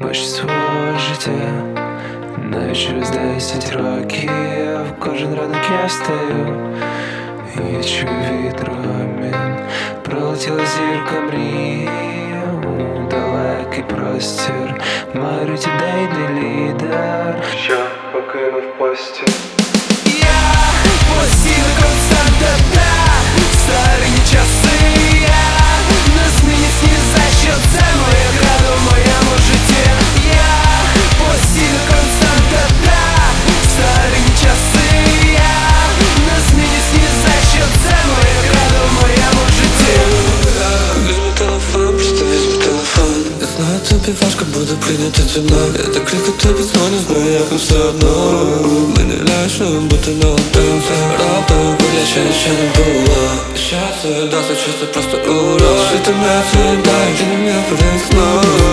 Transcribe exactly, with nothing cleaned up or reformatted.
бачу свого життя, навіть через десять років кожен ранок я встаю і чую вітру гомін. Пролетіла зірка мрії у далекий простір. Марить ідейний лідер, що покинув постіль. Я постійна константа, старі часи. Я не змінюсь ні за що, це моя града в моєму житті. Я постійна константа, старі часи. Я не змінюсь ні за що, це моя града в моєму житті. Візьми телефон, просто візьми телефон. Я знаю, тобі важко буде прийняти дзвінок. Я так рідко тобі дзвоню, знаю, як не все одно. Мені лячно бути не один. Це раптом виглядає, ще не було. Щастя, досить часто просто урок. Жити не це, дай, ти не міг перед сном.